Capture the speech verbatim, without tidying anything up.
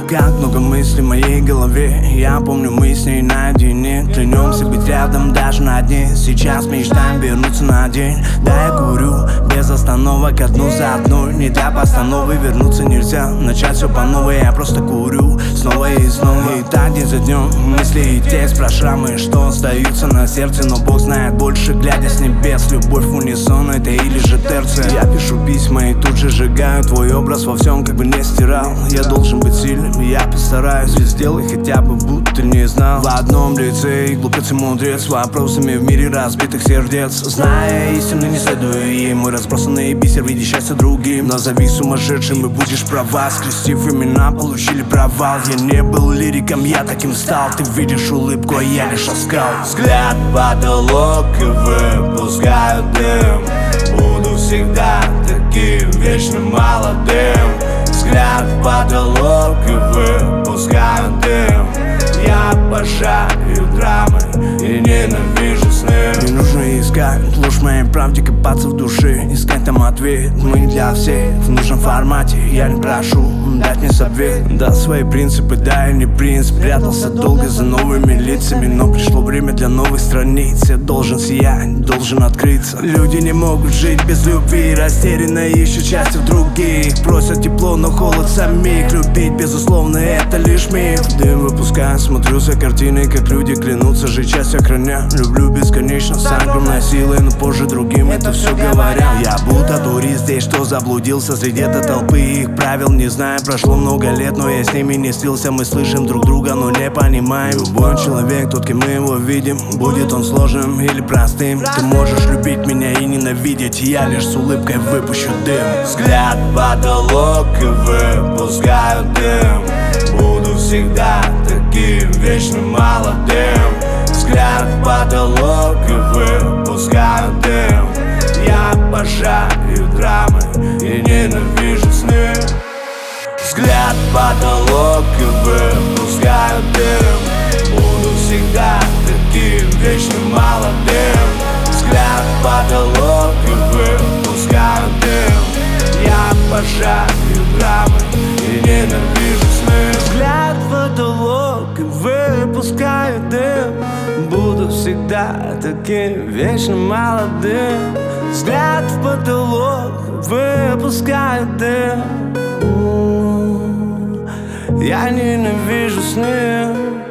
как много мыслей в моей голове. Я помню, мы с ней наедине. Клянемся быть рядом даже на дне. Сейчас мечтаем вернуться на день. Да, я курю без остановок, одну за одной. Не для постановы, вернуться нельзя. Начать все по новой, я просто курю снова и снова. И так день за днем мысли и текст про шрамы, что остаются на сердце. Но Бог знает больше, глядя с небес. Любовь в унисон, это или же терция. Я пишу письма и тут же сжигаю твой образ во всем, как бы не стирал. Я должен быть сильным, я постараюсь. Ведь сделай хотя бы, будто не знал. В одном лице и глупец и мудрец, с вопросами в мире разбитых сердец. Зная истину, не следуя ей, мой разбросанный бисер в виде счастья другим. Назови сумасшедшим и будешь права. Скрестив имена, получили провал. Я не был лириком, я таким стал. Ты видишь улыбку, а я лишь оскал. Взгляд в потолок и выпускаю дым. Буду всегда таким вечно молодым. Взгляд в потолок и выпускаю дым. Я обожаю драмы и ненавижу сны. Не нужно искать ложь в моей правде, копаться в душе, искать там ответ. Мы для всех в нужном формате. Я не прошу дать мне совет. Да, свои принципы, да, я не принц. Прятался долго за новыми лицами, но пришло время для новых страниц. Я должен сиять, должен открыться. Люди не могут жить без любви, растерянно ищут счастье в других. Просят тепло, но холод самих. Любить, безусловно, это лишь миф. Дым выпускаю, смотрю за картиной, как люди клянутся жить, счастье охраня. Люблю бесконечно, с огромной силой, но позже другим это все говоря. Я будто турист здесь, что заблудился среди этой толпы и их правил не знаю. Прошло много лет, но я с ними не слился. Мы слышим друг друга, но не понимаем. Любой человек, тот, кем мы его видим, будет он сложным или простым. Ты можешь любить меня и ненавидеть, я лишь с улыбкой выпущу дым. Взгляд в потолок и выпускаю дым. Буду всегда таким вечно молодым. Взгляд в потолок и выпускаю дым. Я обожаю драмы и ненавижу сны. Взгляд в потолок и выпускаю дым. Буду всегда таким вечно молодым. Взгляд в потолок и выпускаю дым. Я обожаю драмы и ненавижу сны. Взгляд в потолок и выпускаю дым. Буду всегда таким вечно молодым. Взгляд в потолок, выпускаю дым. Я ненавижу сны.